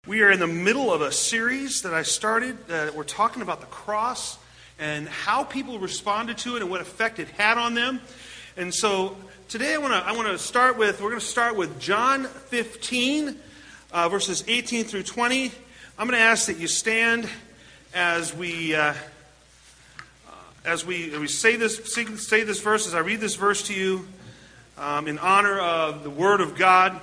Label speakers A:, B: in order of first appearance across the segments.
A: We are in the middle of a series that I started. We're talking about the cross and how people responded to it and what effect it had on them. And so today we're going to start with John 15, verses 18 through 20. I'm going to ask that you stand as we say this verse, as I read this verse to you, in honor of the Word of God.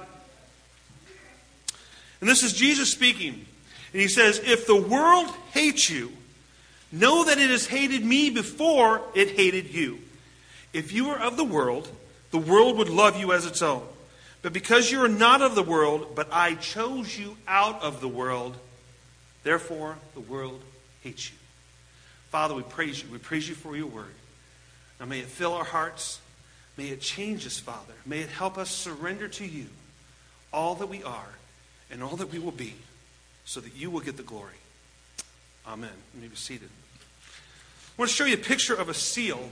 A: And this is Jesus speaking. And he says, "If the world hates you, know that it has hated me before it hated you. If you were of the world would love you as its own. But because you are not of the world, but I chose you out of the world, therefore the world hates you." Father, we praise you. We praise you for your word. Now may it fill our hearts. May it change us, Father. May it help us surrender to you all that we are and all that we will be, so that you will get the glory. Amen. You may be seated. I want to show you a picture of a seal.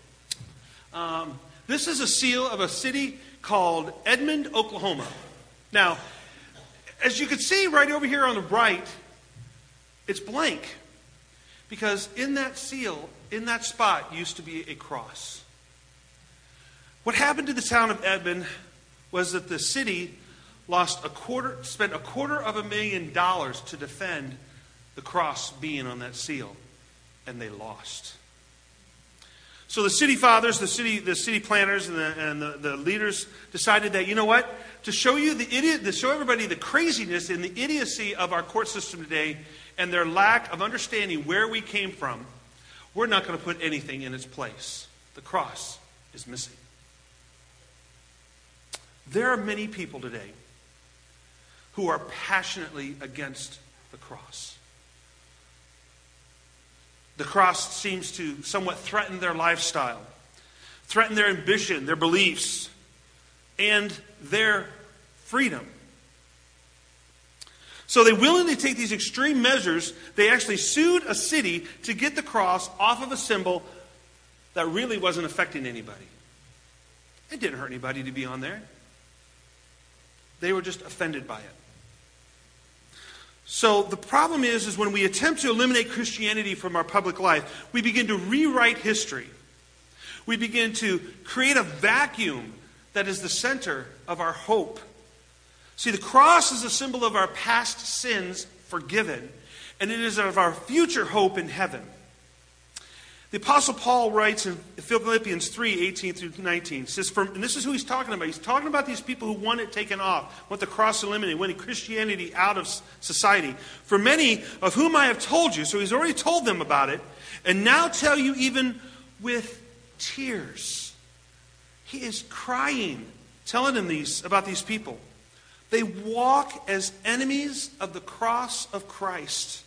A: This is a seal of a city called Edmond, Oklahoma. Now, as you can see right over here on the right, it's blank. Because in that seal, in that spot, used to be a cross. What happened to the town of Edmond was that the city spent $250,000 to defend the cross being on that seal, and they lost. So the city fathers, the city planners, and the leaders decided that, you know what, to show everybody the craziness and the idiocy of our court system today and their lack of understanding where we came from, we're not going to put anything in its place. The cross is missing. There are many people today who are passionately against the cross. The cross seems to somewhat threaten their lifestyle, threaten their ambition, their beliefs, and their freedom. So they willingly take these extreme measures. They actually sued a city to get the cross off of a symbol that really wasn't affecting anybody. It didn't hurt anybody to be on there. They were just offended by it. So the problem is when we attempt to eliminate Christianity from our public life, we begin to rewrite history. We begin to create a vacuum that is the center of our hope. See, the cross is a symbol of our past sins forgiven, and it is of our future hope in heaven. The Apostle Paul writes in Philippians 3, 18 through 19, says, and this is who he's talking about. He's talking about these people who want it taken off, want the cross eliminated, wanting Christianity out of society. "For many of whom I have told you," so he's already told them about it, "and now tell you even with tears." He is crying, telling them about these people. "They walk as enemies of the cross of Christ."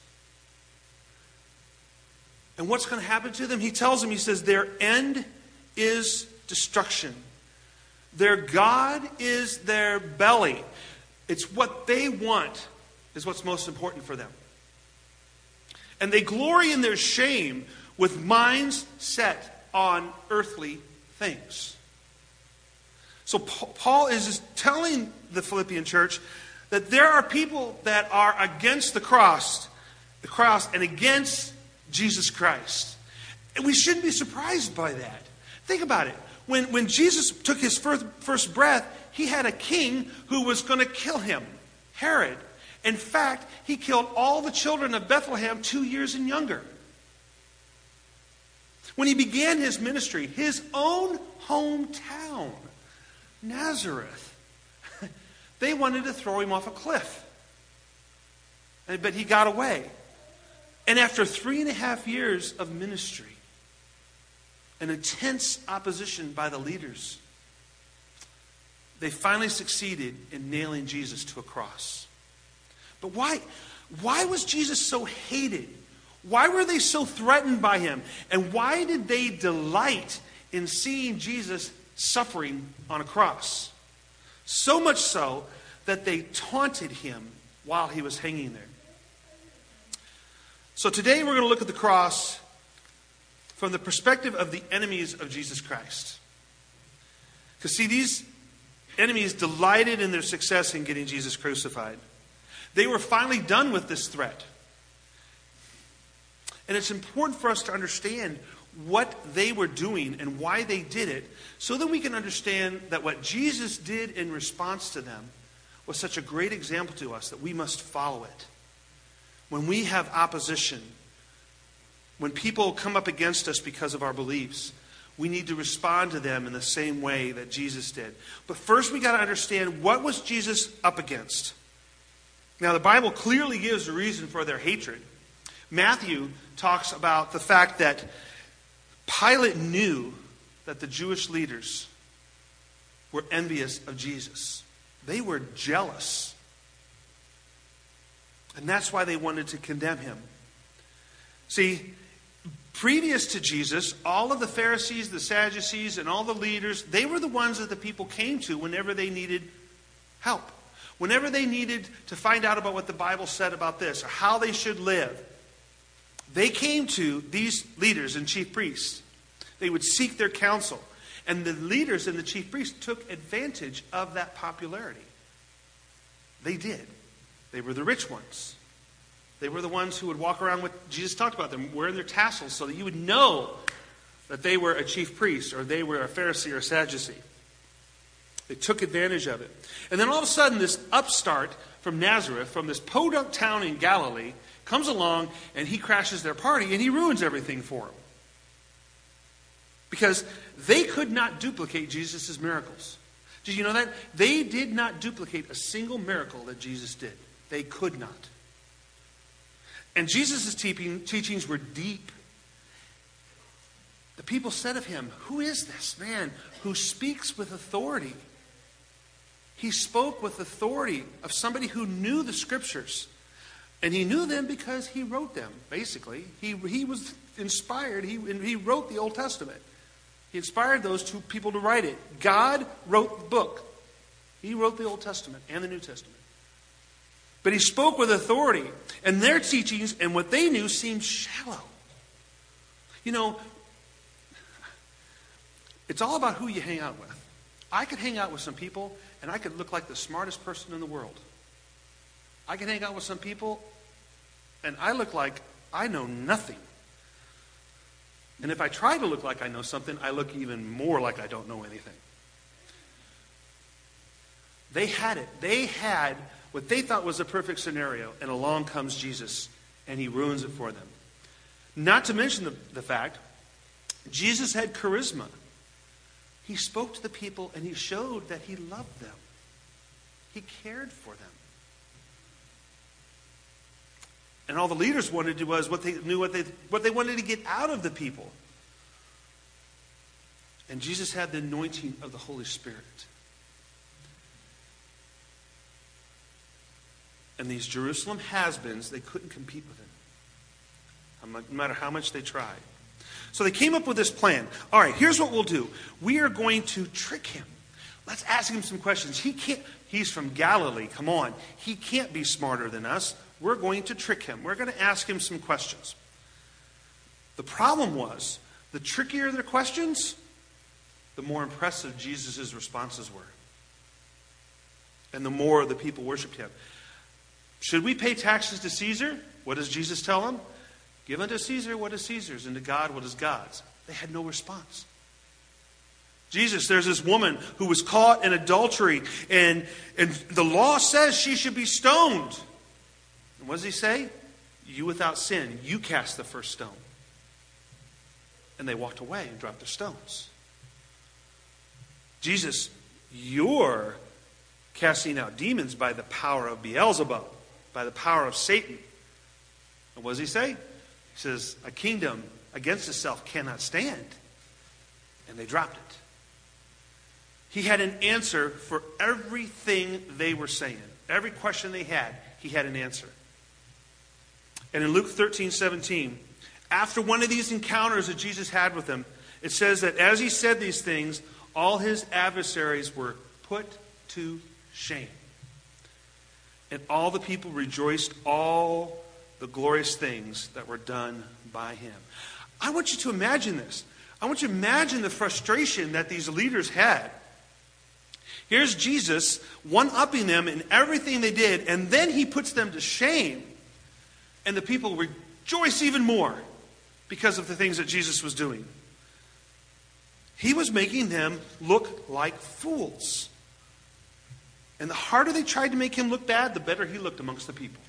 A: And what's going to happen to them? He tells them, he says, their end is destruction. Their God is their belly. It's what they want is what's most important for them. And they glory in their shame with minds set on earthly things. So Paul is just telling the Philippian church that there are people that are against the cross and against Jesus Christ. And we shouldn't be surprised by that. Think about it. When Jesus took his first breath, he had a king who was going to kill him, Herod. In fact, he killed all the children of Bethlehem 2 years and younger. When he began his ministry, his own hometown, Nazareth, they wanted to throw him off a cliff. But he got away. And after 3.5 years of ministry, an intense opposition by the leaders, they finally succeeded in nailing Jesus to a cross. But why was Jesus so hated? Why were they so threatened by him? And why did they delight in seeing Jesus suffering on a cross? So much so that they taunted him while he was hanging there. So today we're going to look at the cross from the perspective of the enemies of Jesus Christ. Because see, these enemies delighted in their success in getting Jesus crucified. They were finally done with this threat. And it's important for us to understand what they were doing and why they did it, so that we can understand that what Jesus did in response to them was such a great example to us that we must follow it. When we have opposition, when people come up against us because of our beliefs, we need to respond to them in the same way that Jesus did. But first we got to understand, what was Jesus up against? Now the Bible clearly gives a reason for their hatred. Matthew talks about the fact that Pilate knew that the Jewish leaders were envious of Jesus. They were jealous. And that's why they wanted to condemn him. See, previous to Jesus, all of the Pharisees, the Sadducees, and all the leaders, they were the ones that the people came to whenever they needed help. Whenever they needed to find out about what the Bible said about this, or how they should live, they came to these leaders and chief priests. They would seek their counsel. And the leaders and the chief priests took advantage of that popularity. They did. They were the rich ones. They were the ones who would walk around with, Jesus talked about them, wearing their tassels so that you would know that they were a chief priest or they were a Pharisee or a Sadducee. They took advantage of it. And then all of a sudden, this upstart from Nazareth, from this podunk town in Galilee, comes along and he crashes their party and he ruins everything for them. Because they could not duplicate Jesus' miracles. Did you know that? They did not duplicate a single miracle that Jesus did. They could not. And Jesus' teachings were deep. The people said of him, "Who is this man who speaks with authority?" He spoke with authority of somebody who knew the scriptures. And he knew them because he wrote them, basically. He was inspired. He wrote the Old Testament. He inspired those two people to write it. God wrote the book. He wrote the Old Testament and the New Testament. But he spoke with authority. And their teachings and what they knew seemed shallow. You know, it's all about who you hang out with. I could hang out with some people and I could look like the smartest person in the world. I can hang out with some people and I look like I know nothing. And if I try to look like I know something, I look even more like I don't know anything. They had it. They had what they thought was a perfect scenario, and along comes Jesus, and he ruins it for them. Not to mention the fact, Jesus had charisma. He spoke to the people, and he showed that he loved them. He cared for them. And all the leaders wanted to do was what they wanted to get out of the people. And Jesus had the anointing of the Holy Spirit. And these Jerusalem has-beens, they couldn't compete with him, no matter how much they tried. So they came up with this plan. All right, here's what we'll do. We are going to trick him. Let's ask him some questions. He's from Galilee. Come on. He can't be smarter than us. We're going to trick him. We're going to ask him some questions. The problem was, the trickier their questions, the more impressive Jesus' responses were. And the more the people worshiped him. Should we pay taxes to Caesar? What does Jesus tell them? Give unto Caesar what is Caesar's, and to God what is God's. They had no response. Jesus, there's this woman who was caught in adultery, and the law says she should be stoned. And what does he say? You without sin, you cast the first stone. And they walked away and dropped their stones. Jesus, you're casting out demons by the power of Beelzebub, by the power of Satan. And what does he say? He says, a kingdom against itself cannot stand. And they dropped it. He had an answer for everything they were saying. Every question they had, he had an answer. And in Luke 13:17, after one of these encounters that Jesus had with them, it says that as he said these things, all his adversaries were put to shame. And all the people rejoiced all the glorious things that were done by him. I want you to imagine this. I want you to imagine the frustration that these leaders had. Here's Jesus one-upping them in everything they did, and then he puts them to shame. And the people rejoice even more because of the things that Jesus was doing. He was making them look like fools. And the harder they tried to make him look bad, the better he looked amongst the people.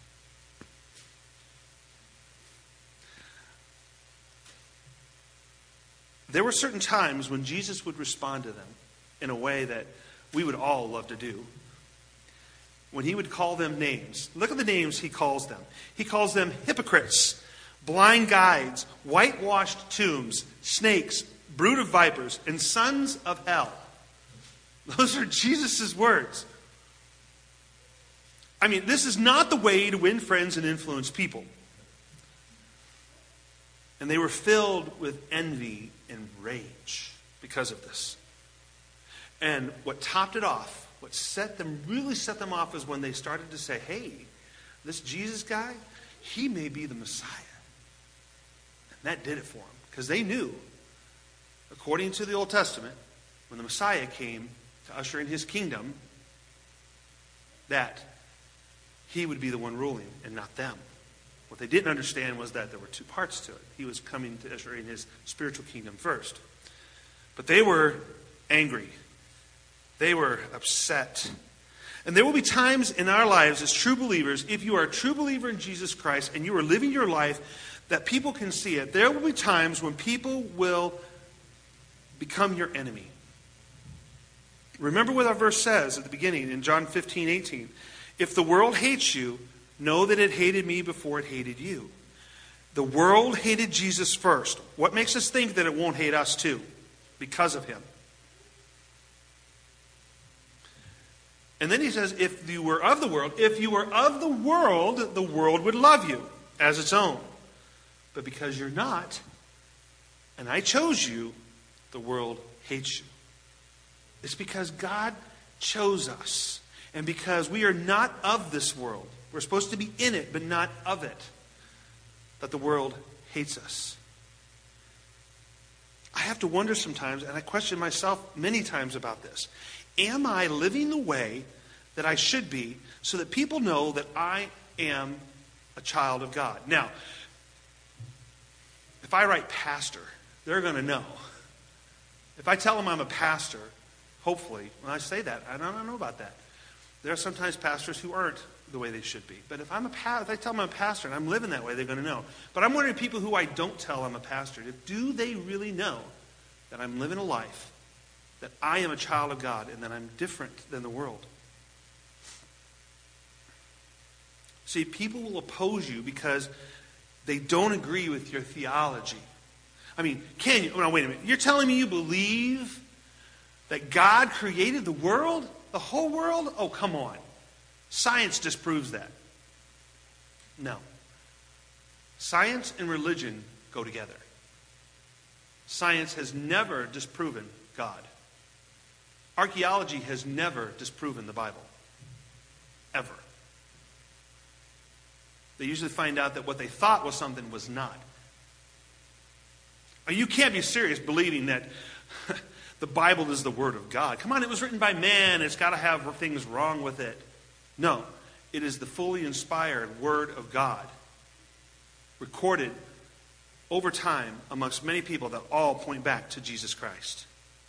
A: There were certain times when Jesus would respond to them in a way that we would all love to do. When he would call them names. Look at the names he calls them. He calls them hypocrites, blind guides, whitewashed tombs, snakes, brood of vipers, and sons of hell. Those are Jesus' words. I mean, this is not the way to win friends and influence people. And they were filled with envy and rage because of this. And what topped it off, what really set them off, is when they started to say, hey, this Jesus guy, he may be the Messiah. And that did it for them. Because they knew, according to the Old Testament, when the Messiah came to usher in his kingdom, that he would be the one ruling and not them. What they didn't understand was that there were two parts to it. He was coming to usher in his spiritual kingdom first. But they were angry. They were upset. And there will be times in our lives as true believers, if you are a true believer in Jesus Christ and you are living your life that people can see it, there will be times when people will become your enemy. Remember what our verse says at the beginning in John 15:18. If the world hates you, know that it hated me before it hated you. The world hated Jesus first. What makes us think that it won't hate us too? Because of him. And then he says, if you were of the world, the world would love you as its own. But because you're not, and I chose you, the world hates you. It's because God chose us. And because we are not of this world, we're supposed to be in it, but not of it, that the world hates us. I have to wonder sometimes, and I question myself many times about this. Am I living the way that I should be so that people know that I am a child of God? Now, if I write pastor, they're going to know. If I tell them I'm a pastor, hopefully, when I say that, I don't know about that. There are sometimes pastors who aren't the way they should be. But if I tell them I'm a pastor and I'm living that way, they're going to know. But I'm wondering, people who I don't tell I'm a pastor, do they really know that I'm living a life, that I am a child of God, and that I'm different than the world? See, people will oppose you because they don't agree with your theology. I mean, can you? No, wait a minute. You're telling me you believe that God created the world? The whole world? Oh, come on. Science disproves that. No. Science and religion go together. Science has never disproven God. Archaeology has never disproven the Bible. Ever. They usually find out that what they thought was something was not. You can't be serious believing that the Bible is the Word of God. Come on, it was written by man. It's got to have things wrong with it. No, it is the fully inspired Word of God, recorded over time amongst many people that all point back to Jesus Christ.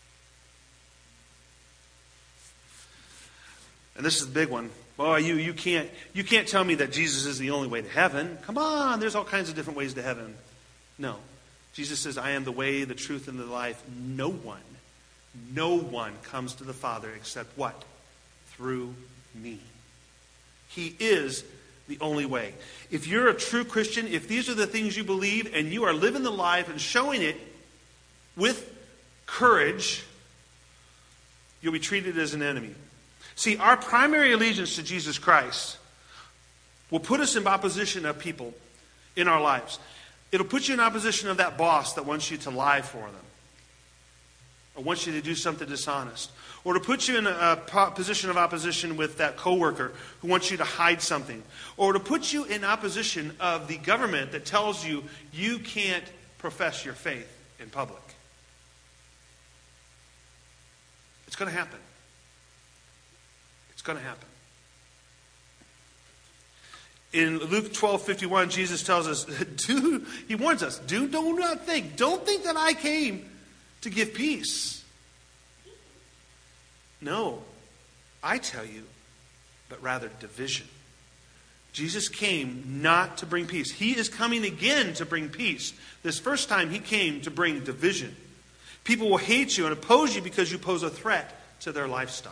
A: And this is the big one. Boy, you can't tell me that Jesus is the only way to heaven. Come on, there's all kinds of different ways to heaven. No. Jesus says, I am the way, the truth, and the life. No one comes to the Father except what? Through me. He is the only way. If you're a true Christian, if these are the things you believe, and you are living the life and showing it with courage, you'll be treated as an enemy. See, our primary allegiance to Jesus Christ will put us in opposition of people in our lives. It'll put you in opposition of that boss that wants you to lie for them, or wants you to do something dishonest, or to put you in a position of opposition with that coworker who wants you to hide something, or to put you in opposition of the government that tells you you can't profess your faith in public. It's going to happen. going to happen. In Luke 12:51, Jesus tells us, he warns us, do not think. Don't think that I came to give peace. No, I tell you, but rather division. Jesus came not to bring peace. He is coming again to bring peace. This first time he came to bring division. People will hate you and oppose you because you pose a threat to their lifestyle.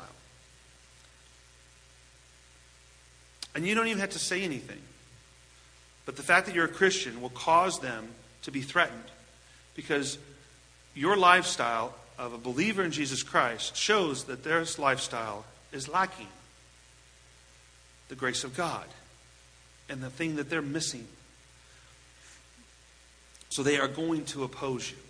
A: And you don't even have to say anything. But the fact that you're a Christian will cause them to be threatened because your lifestyle of a believer in Jesus Christ shows that their lifestyle is lacking the grace of God and the thing that they're missing. So they are going to oppose you.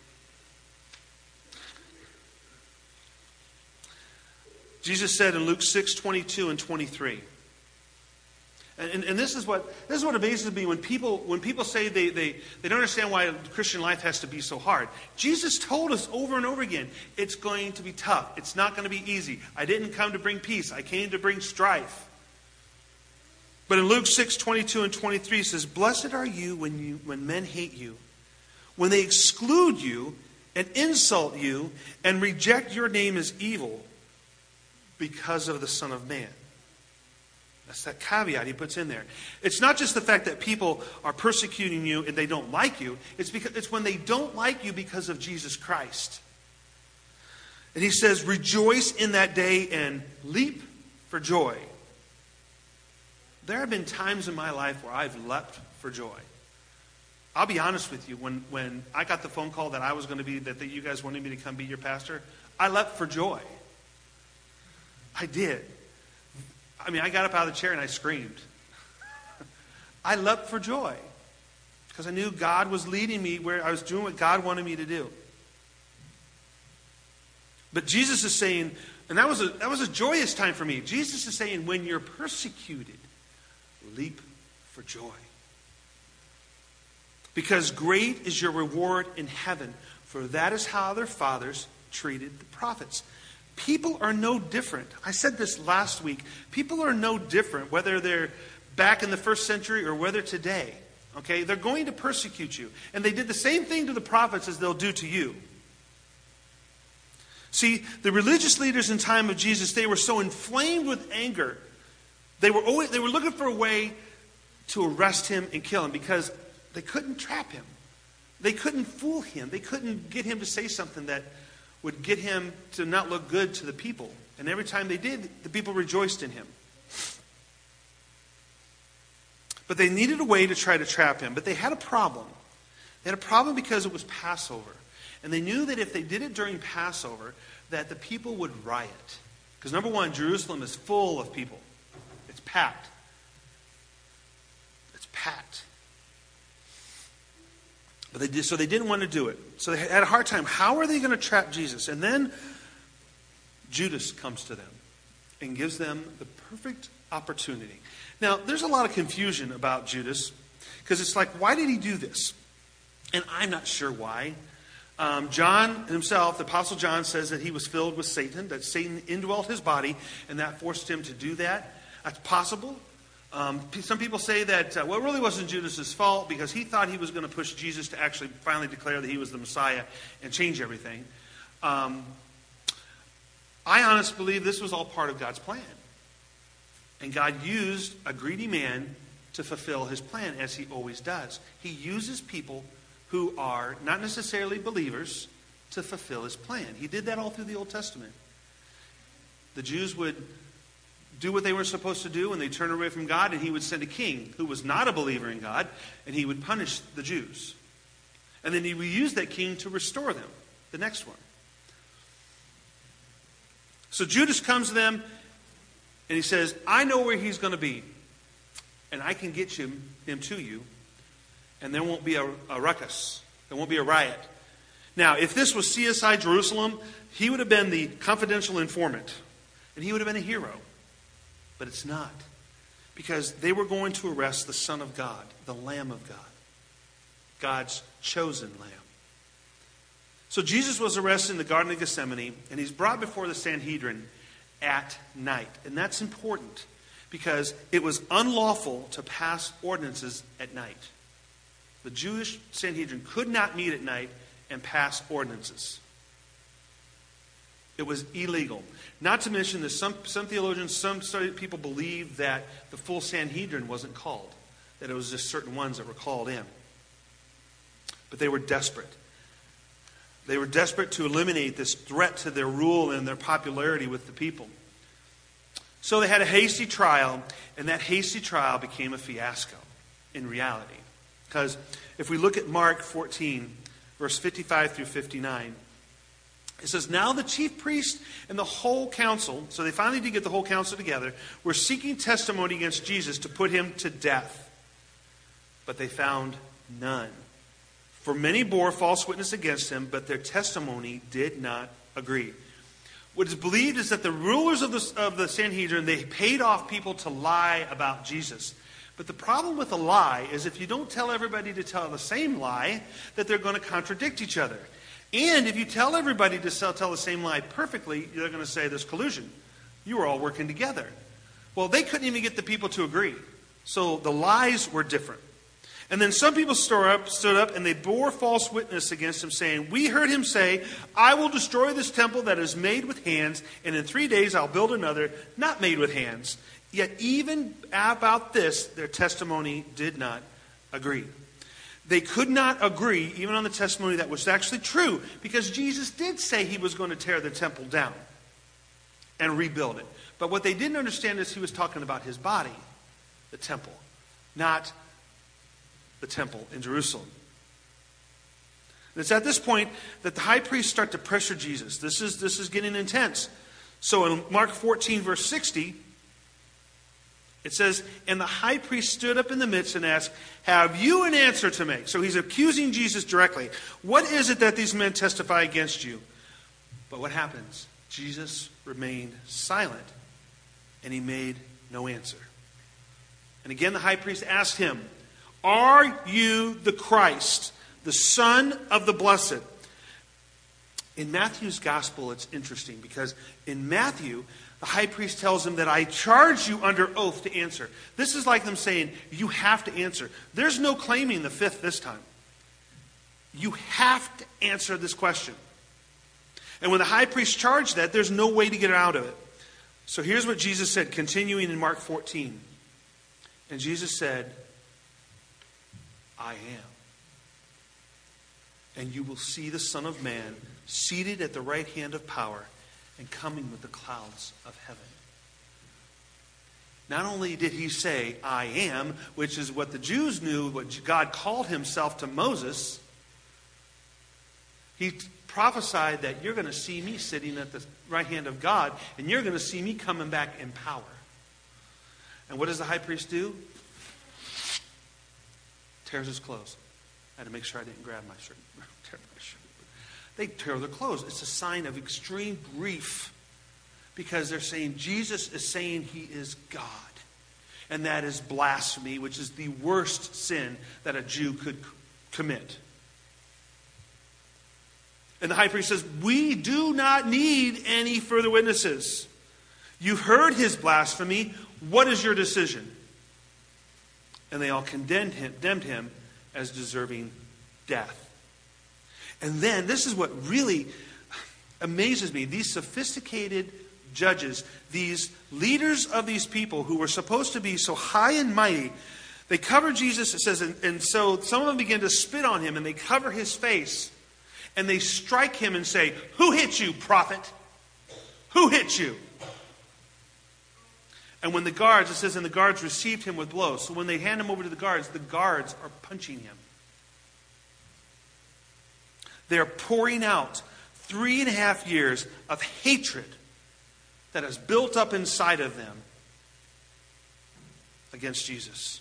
A: Jesus said in Luke 6:22 and 23. And this is what amazes me when people say they don't understand why Christian life has to be so hard. Jesus told us over and over again, it's going to be tough. It's not going to be easy. I didn't come to bring peace. I came to bring strife. But in Luke 6:22 and 23 it says, "Blessed are you when men hate you, when they exclude you and insult you and reject your name as evil because of the Son of Man." That's that caveat he puts in there. It's not just the fact that people are persecuting you and they don't like you. It's when they don't like you because of Jesus Christ. And he says, rejoice in that day and leap for joy. There have been times in my life where I've leapt for joy. I'll be honest with you. When I got the phone call that I was going to be, that you guys wanted me to come be your pastor, I leapt for joy. I did. I mean, I got up out of the chair and I screamed. I leapt for joy because I knew God was leading me where I was doing what God wanted me to do. But Jesus is saying, and that was a joyous time for me. Jesus is saying, when you're persecuted, leap for joy. Because great is your reward in heaven, for that is how their fathers treated the prophets. People are no different. I said this last week. People are no different whether they're back in the first century or whether today. Okay? They're going to persecute you. And they did the same thing to the prophets as they'll do to you. See, the religious leaders in time of Jesus, they were so inflamed with anger. They were looking for a way to arrest him and kill him because they couldn't trap him. They couldn't fool him. They couldn't get him to say something that would get him to not look good to the people. And every time they did, the people rejoiced in him. But they needed a way to try to trap him. But they had a problem. They had a problem because it was Passover. And they knew that if they did it during Passover, that the people would riot. Because number one, Jerusalem is full of people. It's packed. It's packed. But they didn't want to do it. So they had a hard time. How are they going to trap Jesus? And then Judas comes to them and gives them the perfect opportunity. Now, there's a lot of confusion about Judas because it's like, why did he do this? And I'm not sure why. John himself, the Apostle John, says that he was filled with Satan, that Satan indwelt his body, and that forced him to do that. That's possible. Some people say that, it really wasn't Judas' fault because he thought he was going to push Jesus to actually finally declare that he was the Messiah and change everything. I honestly believe this was all part of God's plan. And God used a greedy man to fulfill his plan, as he always does. He uses people who are not necessarily believers to fulfill his plan. He did that all through the Old Testament. The Jews would do what they were supposed to do, and they turned away from God, and he would send a king who was not a believer in God, and he would punish the Jews. And then he would use that king to restore them, the next one. So Judas comes to them, and he says, I know where he's going to be, and I can get him to you, and there won't be a ruckus. There won't be a riot. Now, if this was CSI Jerusalem, he would have been the confidential informant, and he would have been a hero. But it's not. Because they were going to arrest the Son of God, the Lamb of God. God's chosen Lamb. So Jesus was arrested in the Garden of Gethsemane, and he's brought before the Sanhedrin, at night. And that's important because it was unlawful to pass ordinances at night. The Jewish Sanhedrin could not meet at night and pass ordinances. It was illegal. Not to mention that some theologians, some people believe that the full Sanhedrin wasn't called, that it was just certain ones that were called in. But they were desperate. They were desperate to eliminate this threat to their rule and their popularity with the people. So they had a hasty trial, and that hasty trial became a fiasco in reality. Because if we look at Mark 14, verse 55 through 59, it says, "Now the chief priest and the whole council," so they finally did get the whole council together, "were seeking testimony against Jesus to put him to death. But they found none. For many bore false witness against him, but their testimony did not agree." What is believed is that the rulers of the Sanhedrin, they paid off people to lie about Jesus. But the problem with a lie is if you don't tell everybody to tell the same lie, that they're going to contradict each other. And if you tell everybody to tell the same lie perfectly, they're going to say there's collusion. You were all working together. Well, they couldn't even get the people to agree. So the lies were different. And then some people stood up and they bore false witness against him, saying, "We heard him say, 'I will destroy this temple that is made with hands, and in 3 days I'll build another, not made with hands.' Yet even about this, their testimony did not agree." They could not agree even on the testimony that was actually true, because Jesus did say he was going to tear the temple down and rebuild it. But what they didn't understand is he was talking about his body, the temple, not the temple in Jerusalem. And it's at this point that the high priests start to pressure Jesus. This is getting intense. So in Mark 14, verse 60, it says, "And the high priest stood up in the midst and asked, 'Have you an answer to make?'" So he's accusing Jesus directly. "What is it that these men testify against you?" But what happens? Jesus remained silent, and he made no answer. And again the high priest asked him, "Are you the Christ, the Son of the Blessed?" In Matthew's gospel, it's interesting because in Matthew, the high priest tells him that "I charge you under oath to answer." This is like them saying, you have to answer. There's no claiming the fifth this time. You have to answer this question. And when the high priest charged that, there's no way to get out of it. So here's what Jesus said, continuing in Mark 14. And Jesus said, "I am. And you will see the Son of Man seated at the right hand of power and coming with the clouds of heaven." Not only did he say, "I am," which is what the Jews knew, what God called himself to Moses, he prophesied that you're going to see me sitting at the right hand of God, and you're going to see me coming back in power. And what does the high priest do? Tears his clothes. I had to make sure I didn't grab my shirt. Tear my shirt. They tear their clothes. It's a sign of extreme grief because they're saying Jesus is saying he is God. And that is blasphemy, which is the worst sin that a Jew could commit. And the high priest says, "We do not need any further witnesses. You've heard his blasphemy. What is your decision?" And they all condemned him as deserving death. And then, this is what really amazes me. These sophisticated judges, these leaders of these people who were supposed to be so high and mighty, they cover Jesus, it says, and so some of them begin to spit on him, and they cover his face, and they strike him and say, "Who hit you, prophet? Who hit you?" And when the guards, it says, and the guards received him with blows. So when they hand him over to the guards are punching him. They're pouring out 3.5 years of hatred that has built up inside of them against Jesus.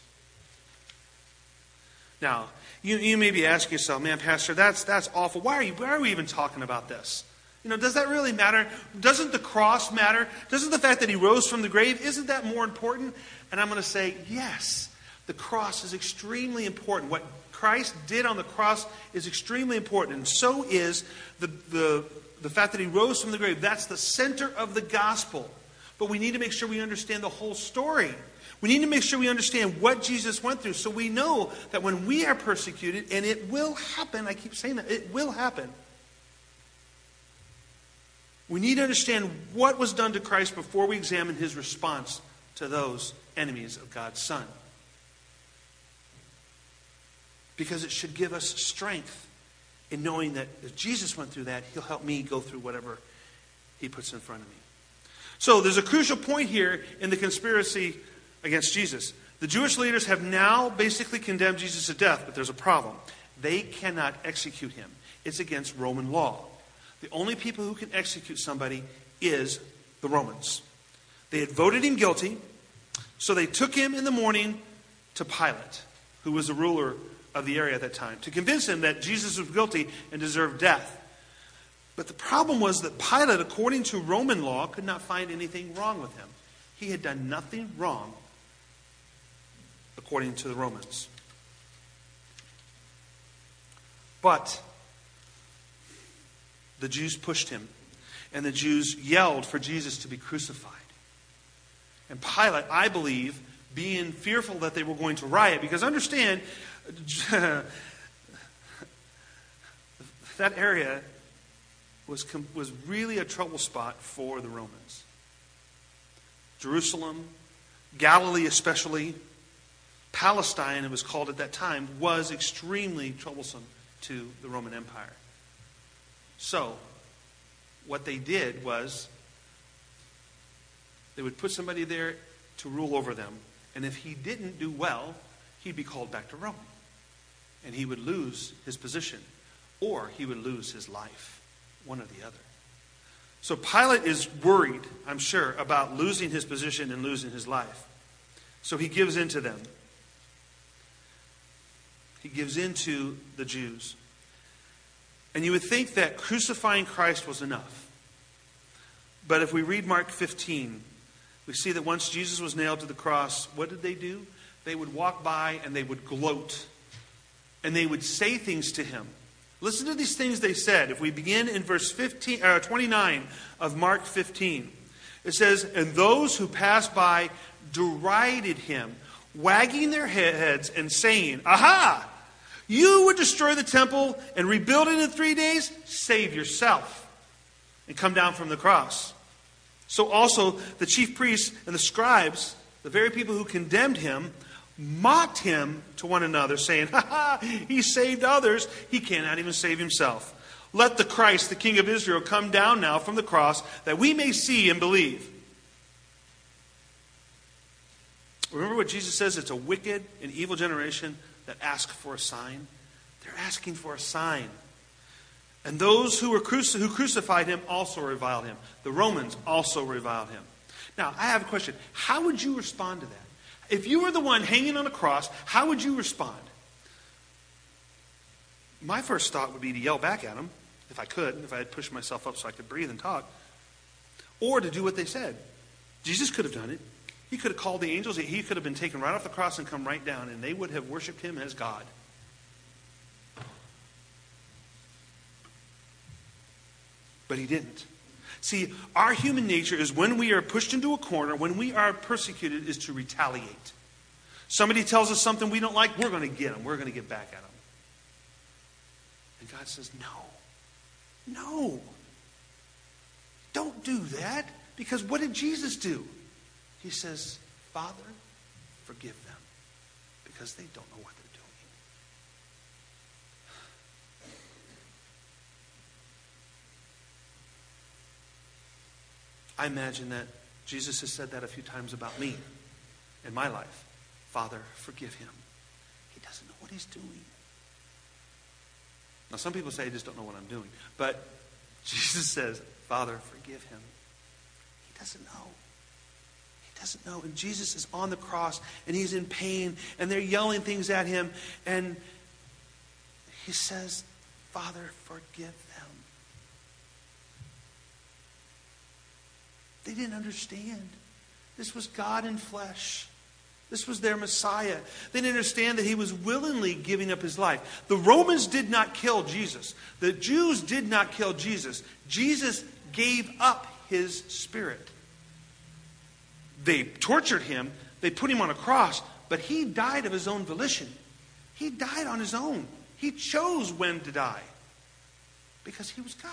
A: Now, you may be asking yourself, "Man, Pastor, that's awful. Why are we even talking about this? Does that really matter? Doesn't the cross matter? Doesn't the fact that he rose from the grave, isn't that more important?" And I'm going to say, yes, the cross is extremely important. What Christ did on the cross is extremely important. And so is the fact that he rose from the grave. That's the center of the gospel. But we need to make sure we understand the whole story. We need to make sure we understand what Jesus went through so we know that when we are persecuted, and it will happen, I keep saying that, it will happen. We need to understand what was done to Christ before we examine his response to those enemies of God's Son. Because it should give us strength in knowing that if Jesus went through that, he'll help me go through whatever he puts in front of me. So there's a crucial point here in the conspiracy against Jesus. The Jewish leaders have now basically condemned Jesus to death, but there's a problem. They cannot execute him. It's against Roman law. The only people who can execute somebody is the Romans. They had voted him guilty, so they took him in the morning to Pilate, who was the ruler of the area at that time, to convince him that Jesus was guilty and deserved death. But the problem was that Pilate, according to Roman law, could not find anything wrong with him. He had done nothing wrong, according to the Romans. But the Jews pushed him, and the Jews yelled for Jesus to be crucified. And Pilate, I believe, being fearful that they were going to riot, because understand, that area was really a trouble spot for the Romans. Jerusalem, Galilee especially, Palestine, it was called at that time, was extremely troublesome to the Roman Empire. So, what they did was, they would put somebody there to rule over them. And if he didn't do well, he'd be called back to Rome. And he would lose his position. Or he would lose his life. One or the other. So Pilate is worried, I'm sure, about losing his position and losing his life. So he gives in to them. He gives in to the Jews. And you would think that crucifying Christ was enough. But if we read Mark 15, we see that once Jesus was nailed to the cross, what did they do? They would walk by and they would gloat. And they would say things to him. Listen to these things they said. If we begin in verse 29 of Mark 15. It says, "And those who passed by derided him, wagging their heads and saying, 'Aha! You would destroy the temple and rebuild it in 3 days? Save yourself and come down from the cross.' So also the chief priests and the scribes, the very people who condemned him, mocked him to one another, saying, 'Ha ha! He saved others. He cannot even save himself. Let the Christ, the King of Israel, come down now from the cross, that we may see and believe.'" Remember what Jesus says? It's a wicked and evil generation that ask for a sign. They're asking for a sign. And those who crucified him also reviled him. The Romans also reviled him. Now, I have a question. How would you respond to that? If you were the one hanging on a cross, how would you respond? My first thought would be to yell back at them, if I could, if I had pushed myself up so I could breathe and talk. Or to do what they said. Jesus could have done it. He could have called the angels. He could have been taken right off the cross and come right down, and they would have worshipped him as God. But he didn't. See, our human nature is when we are pushed into a corner, when we are persecuted, is to retaliate. Somebody tells us something we don't like, we're going to get them. We're going to get back at them. And God says, no. Don't do that. Because what did Jesus do? He says, "Father, forgive them, because they don't know what they're doing." I imagine that Jesus has said that a few times about me in my life. "Father, forgive him. He doesn't know what he's doing." Now, some people say, "I just don't know what I'm doing." But Jesus says, "Father, forgive him. He doesn't know. He doesn't know." And Jesus is on the cross, and he's in pain, and they're yelling things at him. And he says, "Father, forgive them." They didn't understand. This was God in flesh. This was their Messiah. They didn't understand that he was willingly giving up his life. The Romans did not kill Jesus. The Jews did not kill Jesus. Jesus gave up his spirit. They tortured him. They put him on a cross. But he died of his own volition. He died on his own. He chose when to die. Because he was God.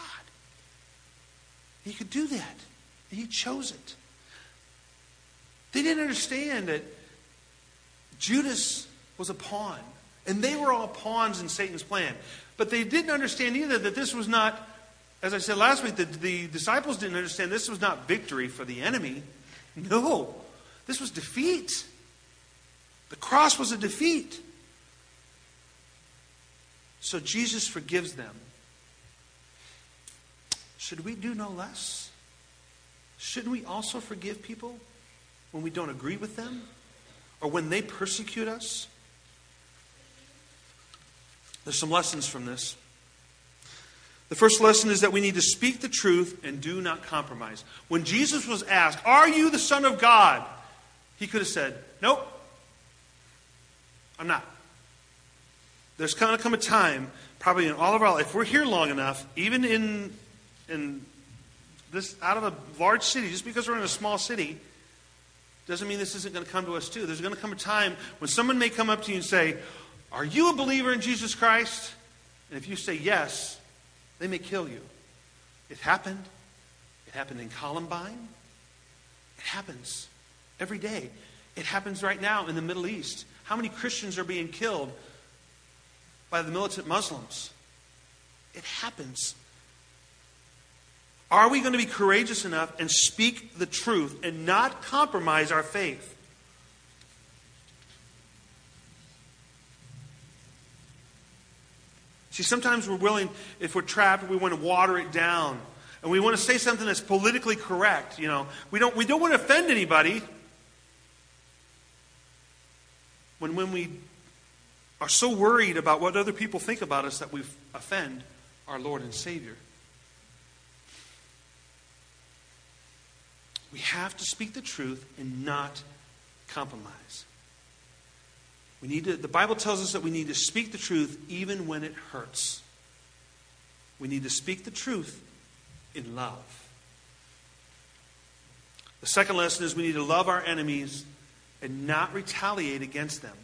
A: He could do that. He chose it. They didn't understand that Judas was a pawn. And they were all pawns in Satan's plan. But they didn't understand either that this was not, as I said last week, the disciples didn't understand this was not victory for the enemy. No. This was defeat. The cross was a defeat. So Jesus forgives them. Should we do no less? Shouldn't we also forgive people when we don't agree with them? Or when they persecute us? There's some lessons from this. The first lesson is that we need to speak the truth and do not compromise. When Jesus was asked, "Are you the Son of God?" he could have said, "Nope, I'm not." There's going to come a time, probably in all of our life, if we're here long enough, even in this, out of a large city, just because we're in a small city, doesn't mean this isn't going to come to us too. There's going to come a time when someone may come up to you and say, "Are you a believer in Jesus Christ?" And if you say yes, they may kill you. It happened. It happened in Columbine. It happens every day. It happens right now in the Middle East. How many Christians are being killed by the militant Muslims? It happens. Are we going to be courageous enough and speak the truth and not compromise our faith? See, sometimes we're willing, if we're trapped, we want to water it down. And we want to say something that's politically correct. You know, we don't want to offend anybody. When we are so worried about what other people think about us that we offend our Lord and Savior. We have to speak the truth and not compromise. The Bible tells us that we need to speak the truth even when it hurts. We need to speak the truth in love. The second lesson is we need to love our enemies and not retaliate against them.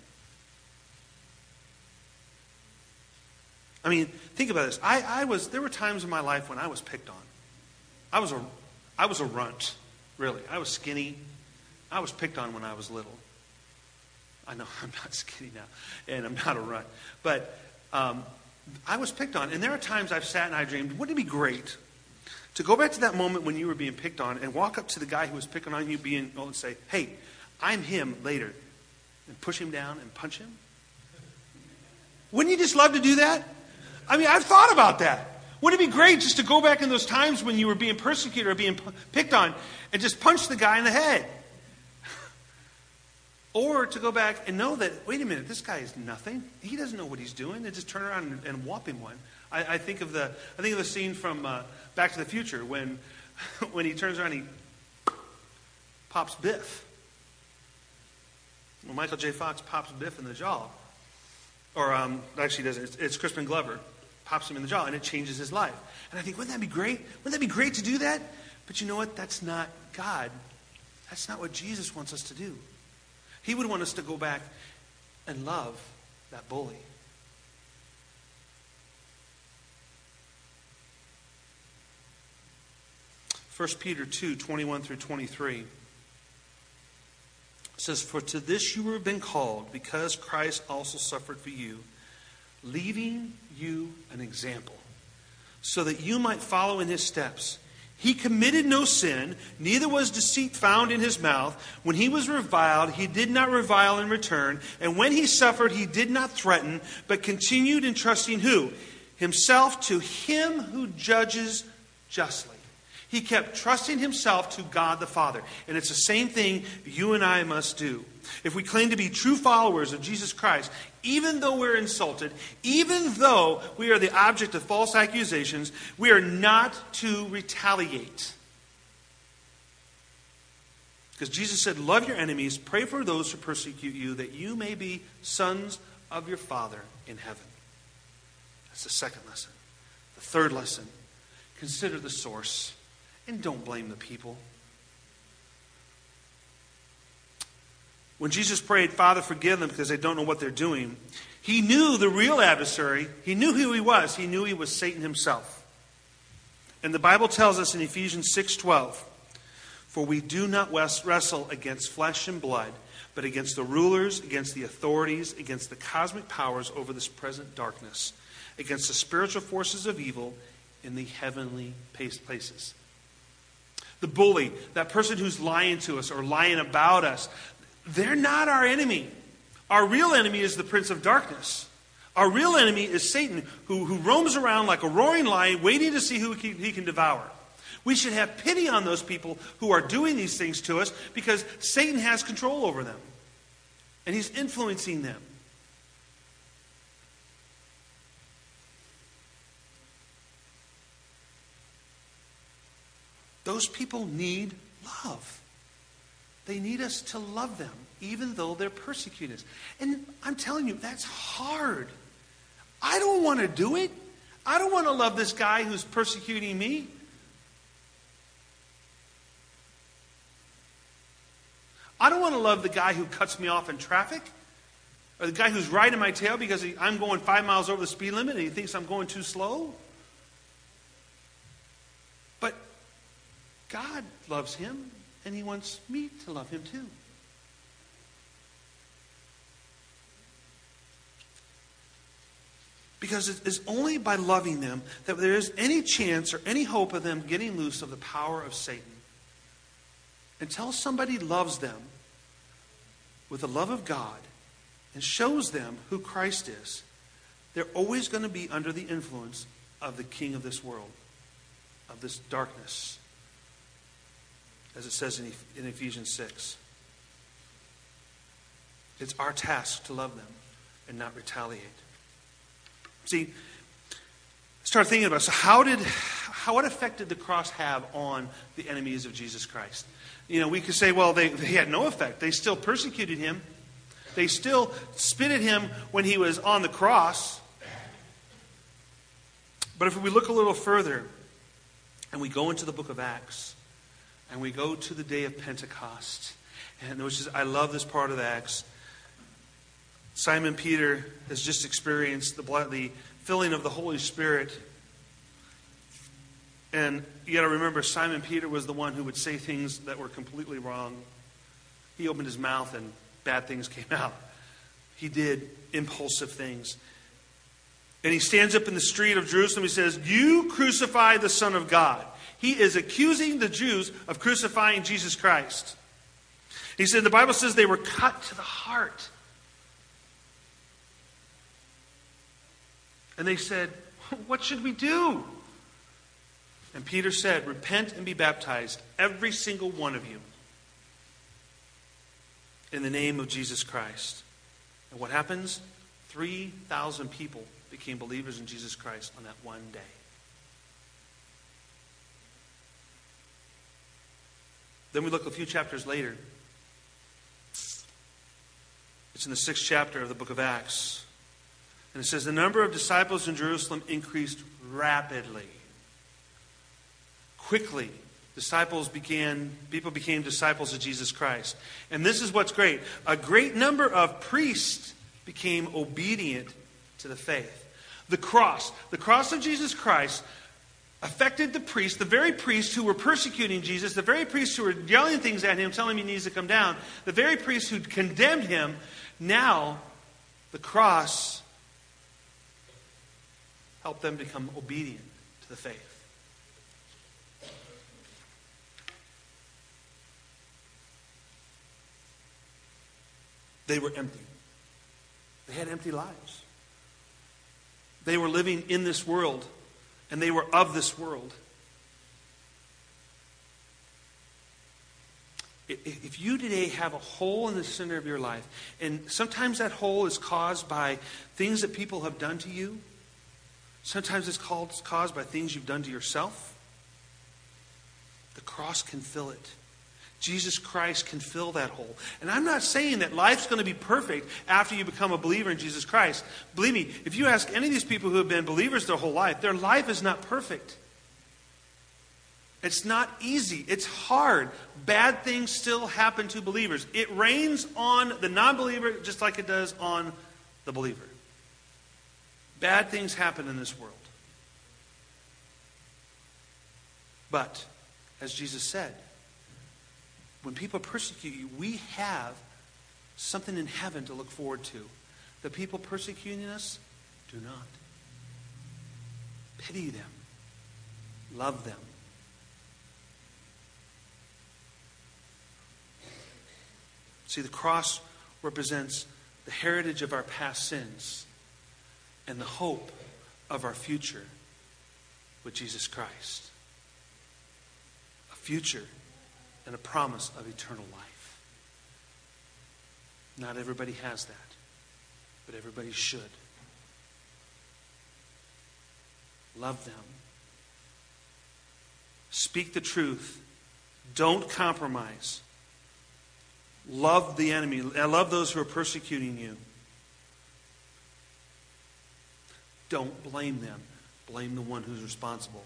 A: I mean, think about this. There were times in my life when I was picked on. I was a runt, really. I was skinny. I was picked on when I was little. I know I'm not skinny now, and I'm not a runt. But I was picked on. And there are times I've sat and I dreamed, wouldn't it be great to go back to that moment when you were being picked on and walk up to the guy who was picking on you and say, "Hey, I'm him," later, and push him down and punch him? Wouldn't you just love to do that? I mean, I've thought about that. Wouldn't it be great just to go back in those times when you were being persecuted or being picked on and just punch the guy in the head? Or to go back and know that, wait a minute, this guy is nothing. He doesn't know what he's doing. And just turn around and whop him one. I think of the scene from Back to the Future when he turns around and he pops Biff. When Michael J. Fox pops Biff in the jaw. Or actually doesn't. It's Crispin Glover. Pops him in the jaw and it changes his life. And I think, wouldn't that be great? Wouldn't that be great to do that? But you know what? That's not God. That's not what Jesus wants us to do. He would want us to go back and love that bully. First Peter 2:21-23 says, "For to this you have been called, because Christ also suffered for you, leaving you an example, so that you might follow in his steps. He committed no sin, neither was deceit found in his mouth. When he was reviled, he did not revile in return. And when he suffered, he did not threaten, but continued entrusting who? Himself to him who judges justly." He kept trusting himself to God the Father. And it's the same thing you and I must do. If we claim to be true followers of Jesus Christ, even though we're insulted, even though we are the object of false accusations, we are not to retaliate. Because Jesus said, "Love your enemies, pray for those who persecute you, that you may be sons of your Father in heaven." That's the second lesson. The third lesson, consider the source and don't blame the people. When Jesus prayed, Father, forgive them because they don't know what they're doing, he knew the real adversary. He knew who he was. He knew he was Satan himself. And the Bible tells us in Ephesians 6:12, for we do not wrestle against flesh and blood, but against the rulers, against the authorities, against the cosmic powers over this present darkness, against the spiritual forces of evil in the heavenly places. The bully, that person who's lying to us or lying about us, they're not our enemy. Our real enemy is the prince of darkness. Our real enemy is Satan, who roams around like a roaring lion, waiting to see who he can devour. We should have pity on those people who are doing these things to us, because Satan has control over them. And he's influencing them. Those people need love. They need us to love them, even though they're persecuting us. And I'm telling you, that's hard. I don't want to do it. I don't want to love this guy who's persecuting me. I don't want to love the guy who cuts me off in traffic, or the guy who's riding my tail because I'm going 5 miles over the speed limit and he thinks I'm going too slow. But God loves him, and he wants me to love him too. Because it is only by loving them that there is any chance or any hope of them getting loose of the power of Satan. Until somebody loves them with the love of God and shows them who Christ is, they're always going to be under the influence of the king of this world, of this darkness, as it says in Ephesians 6. It's our task to love them and not retaliate. See, start thinking about, so what effect did the cross have on the enemies of Jesus Christ? You know, we could say, well, they had no effect. They still persecuted him. They still spit at him when he was on the cross. But if we look a little further and we go into the book of Acts and we go to the day of Pentecost, and I love this part of Acts. Simon Peter has just experienced the filling of the Holy Spirit. And you got to remember, Simon Peter was the one who would say things that were completely wrong. He opened his mouth and bad things came out. He did impulsive things. And he stands up in the street of Jerusalem. He says, "You crucify the Son of God." He is accusing the Jews of crucifying Jesus Christ. He said, the Bible says they were cut to the heart. And they said, "What should we do?" And Peter said, "Repent and be baptized, every single one of you, in the name of Jesus Christ." And what happens? 3,000 people became believers in Jesus Christ on that one day. Then we look a few chapters later. It's in the 6th chapter of the book of Acts. And it says, the number of disciples in Jerusalem increased rapidly. Quickly, people became disciples of Jesus Christ. And this is what's great. A great number of priests became obedient to the faith. The cross of Jesus Christ affected the priests, the very priests who were persecuting Jesus, the very priests who were yelling things at him, telling him he needs to come down, the very priests who condemned him. Now, the cross helped them become obedient to the faith. They were empty. They had empty lives. They were living in this world, and they were of this world. If you today have a hole in the center of your life, and sometimes that hole is caused by things that people have done to you, sometimes it's caused by things you've done to yourself, the cross can fill it. Jesus Christ can fill that hole. And I'm not saying that life's going to be perfect after you become a believer in Jesus Christ. Believe me, if you ask any of these people who have been believers their whole life, their life is not perfect. It's not easy. It's hard. Bad things still happen to believers. It rains on the non-believer just like it does on the believer. Bad things happen in this world. But, as Jesus said, when people persecute you, we have something in heaven to look forward to. The people persecuting us, do not. Pity them. Love them. See, the cross represents the heritage of our past sins and the hope of our future with Jesus Christ. A future and a promise of eternal life. Not everybody has that, but everybody should. Love them. Speak the truth. Don't compromise. Love the enemy. Love those who are persecuting you. Don't blame them. Blame the one who's responsible.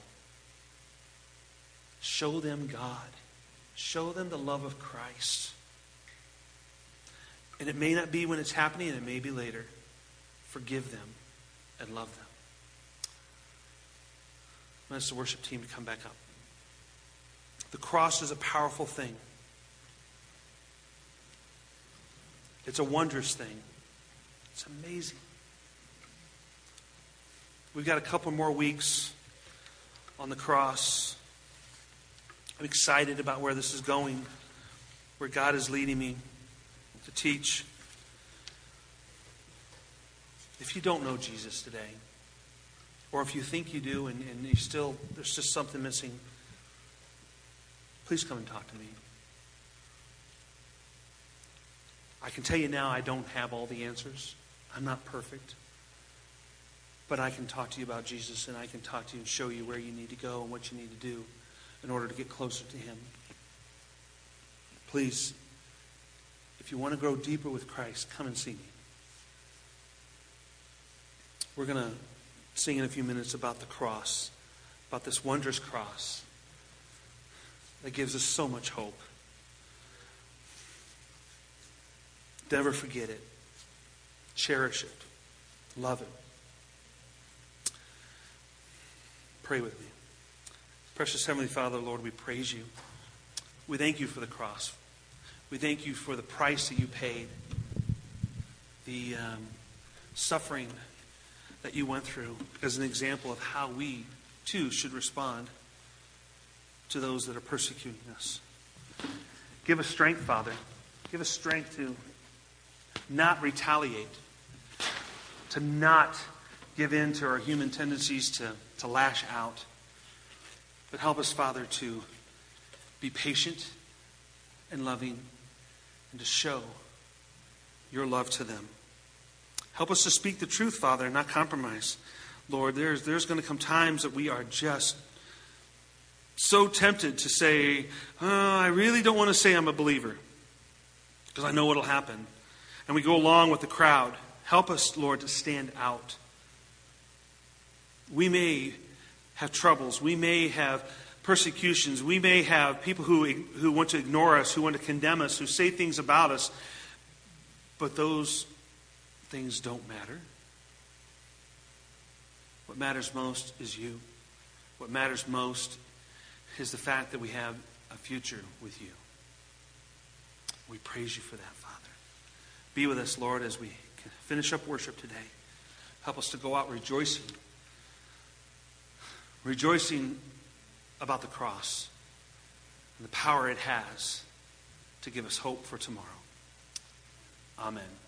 A: Show them God. Show them the love of Christ. And it may not be when it's happening, and it may be later. Forgive them and love them. I'm going to ask the worship team to come back up. The cross is a powerful thing. It's a wondrous thing. It's amazing. We've got a couple more weeks on the cross. I'm excited about where this is going, where God is leading me to teach. If you don't know Jesus today, or if you think you do and you still, there's just something missing, please come and talk to me. I can tell you now, I don't have all the answers. I'm not perfect. But I can talk to you about Jesus, and I can talk to you and show you where you need to go and what you need to do in order to get closer to Him. Please, if you want to grow deeper with Christ, come and see me. We're going to sing in a few minutes about the cross, about this wondrous cross that gives us so much hope. Never forget it. Cherish it. Love it. Pray with me. Precious Heavenly Father, Lord, we praise you. We thank you for the cross. We thank you for the price that you paid, the suffering that you went through as an example of how we, too, should respond to those that are persecuting us. Give us strength, Father. Give us strength to not retaliate, to not give in to our human tendencies to lash out. But help us, Father, to be patient and loving and to show your love to them. Help us to speak the truth, Father, and not compromise. Lord, there's going to come times that we are just so tempted to say, I really don't want to say I'm a believer because I know what'll happen. And we go along with the crowd. Help us, Lord, to stand out. We may have troubles. We may have persecutions. We may have people who want to ignore us, who want to condemn us, who say things about us. But those things don't matter. What matters most is you. What matters most is the fact that we have a future with you. We praise you for that, Father. Be with us, Lord, as we finish up worship today. Help us to go out rejoicing. Rejoicing about the cross and the power it has to give us hope for tomorrow. Amen.